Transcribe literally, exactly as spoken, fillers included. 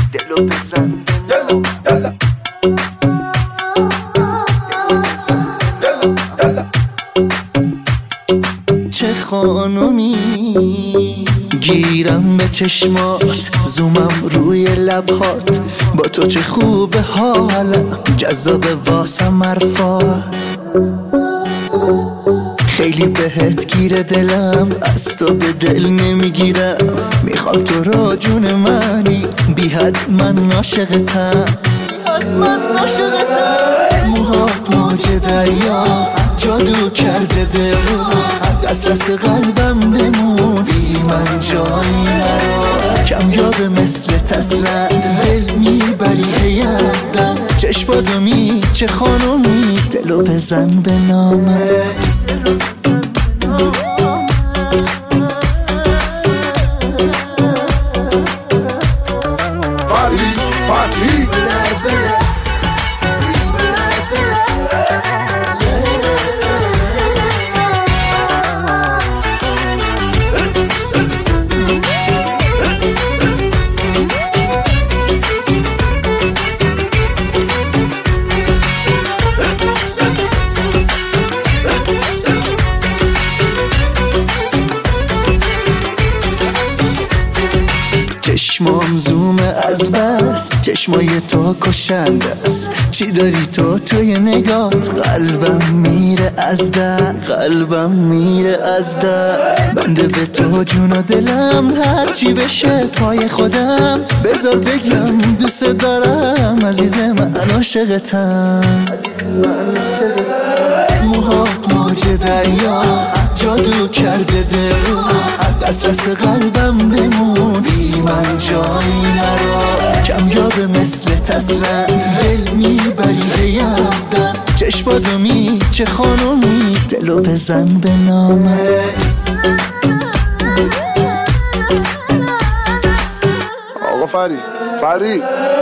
دلو بزن به نام. چه خانومی گیرم به چشمات، زومم روی لبهات، با تو چه خوبه حالم، جذاب واسم حرفات. خیلی بهت گیره دلم، از تو به دل نمیگیرم، میخوام تو را جون منی، بی حد من عاشقتم، من عاشقتم. موهات موج دریا جادو کرده دل رو، دسترس قلبم بمون، بی من جایی نرا، کمیاب مثل تسلند، دل میبری یادم، چشماتو می چه خانومی، دلو بزن به نامه. فرید فتحی چشمام زومه از بس، چشمای تو کشنده است، چی داری تو توی نگات، قلبم میره از در، قلبم میره از در، بنده به تو جون و دلم، هرچی بشه پای خودم، بذار بگم دوست دارم، عزیز من عاشقتم. موهات موج دریا جادو کرده دل رو، دسترس قلبم بمون، بی من جایی نرا، کمیاب مثل تسلند، دل میبری یادم، چشماتو می چه خانومی، دلو بزن به نامه. آقا فرید فرید